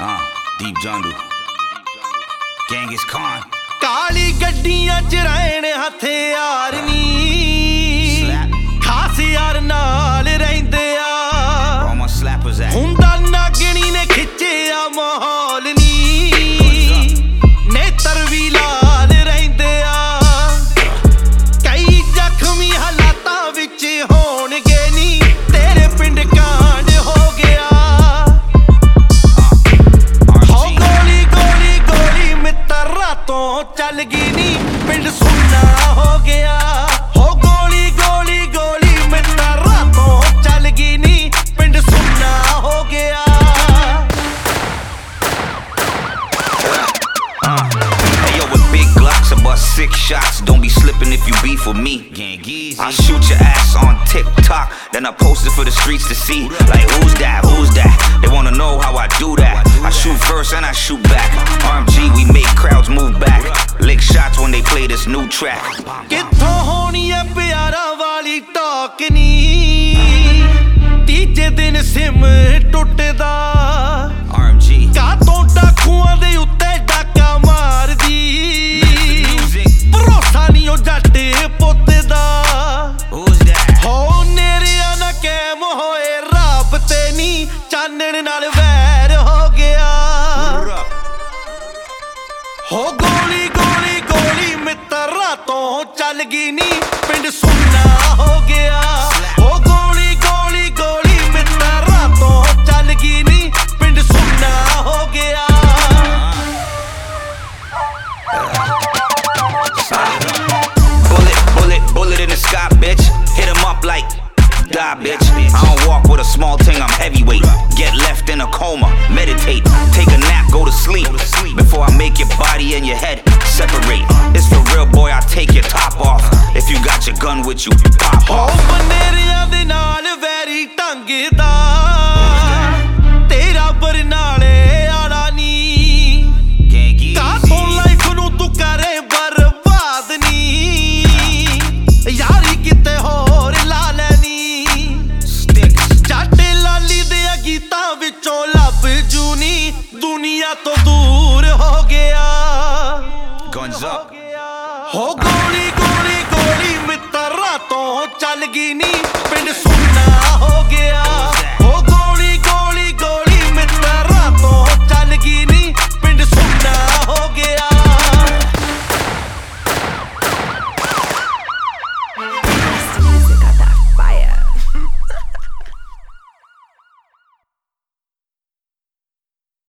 Deep Jungle, Genghis Khan. ਕਾਲੀ ਗੱਡੀਆਂ ਚ ਰਹਿਣ ਹਥਿਆਰ ਨੀ ਖਾਸ ਯਾਰ ਨਾਲ ਰਹਿੰਦੇ ਆ All my slappers at ਹੁੰਦਾ ਨਾਗਣੀ ਨੇ ਖਿੱਚਿਆ ਮਾਹੌਲ ਨੀ ਨੇਤਰ ਵੀ ਲਾਲ ਰਹਿੰਦੇ ਆ ਕਈ ਜ਼ਖਮੀ ਹਾਲਾਤਾਂ ਵਿੱਚ ਹੋਣਗੇ ਨੀ ਤੇਰੇ ਪਿੰਡ ਕਾਂਡ ਹੋ ਗਿਆ ਹੋ ਗੋਲੀ ਗੋਲੀ ਗੋਲੀ ਮਿੱਤਰ ਰਾਤੋਂ ਚੱਲ ਗਈ ਨੀ ਪਿੰਡ ਸੁੰਨਾ ਹੋ ਗਿਆ ਹੋ ਗੋਲੀ ਗੋਲੀ ਗੋਲੀ ਮਿੱਤਰ ਰਾਤੋਂ ਚੱਲ ਗਈ ਨੀ ਪਿੰਡ ਸੁੰਨਾ ਹੋ ਗਿਆ Hey yo, with big Glocks, I bust 6 shots. Don't be slipping if you beef with me. I shoot your ass on TikTok, then I post it for the streets to see. Like who's that? Who's that? They wanna know how I do that. I shoot first and I shoot back. RMG, we make crowds move back. Lick shots when they play this new track. ਕਿੱਥੋਂ ਹੋਣੀ ਐ ਪਿਆਰਾਂ ਵਾਲੀ talk ਨੀ ਤੀਜੇ ਦਿਨ sim ਟੁੱਟਦਾ RMG. ਕਾਤੋਂ ਡਾਕੂਆਂ ਦੇ ਉੱਤੇ ਡਾਕਾ ਮਾਰਦੀ ਭਰੋਸਾ ਨੀ ਉਹ ਜੱਟ ਪੁੱਤ ਦਾ Who's that? ਹੋ ਨੇਰਿਆਂ ਨਾ ਕੈਮ ਹੋਏ ਰੱਬ ਤੇ ਨੀ ਚਾਨਣ ਨਾਲ ਵੈਰ ਹੋ ਗਿਆ ਹੋ ਗੋਲੀ ਗੋਲੀ ਗੋਲੀ ਮਿੱਤਰ ਰਾਤੋਂ ਚੱਲ ਗਈ ਨੀ ਪਿੰਡ ਸੁੰਨਾ ਹੋ ਗਿਆ ਹੋ ਗੋਲੀ ਗੋਲੀ ਗੋਲੀ ਮਿੱਤਰ ਰਾਤੋਂ ਚੱਲ ਗਈ ਨੀ ਪਿੰਡ ਸੁੰਨਾ ਹੋ ਗਿਆ Bullet in the sky, bitch. Hit him up like, die, bitch. I don't walk with a small thing, I'm heavyweight. Get left in a coma, meditate. Take a nap, go to sleep. Before I make your body and your head separate. It's for real, boy, I take your top off. If you got your gun with you, pop ਹੋ off. ਬਨੇਰਿਆਂ ਦੇ ਨਾਲ very ਢੰਗਦਾ ਤੇਰਾ ਬਰਨਾਲੇ ਆਲਾ ਨੀ ਕਾਤੋਂ life ਨੂੰ ਤੂੰ ਕਰੇ ਬਰਬਾਦ ਨੀ ਯਾਰੀ ਕਿਤੇ ਹੋਰ ਲਾ ਲੈਣੀ ਜੱਟ ਲਾਲੀ ਦੇ ਗੀਤਾਂ ਵਿੱਚੋਂ ਲੱਭ ਜੂਨੀ ਦੁਨੀਆ ਤੋਂ ਦੂਰ ਹੋ ਗਿਆ Guns up. ਹੋ ਗੋਲੀ ਗੋਲੀ ਗੋਲੀ ਮਿੱਤਰ ਰਾਤੋਂ ਚੱਲ ਗਈ ਨੀ ਪਿੰਡ ਸੁੰਨਾ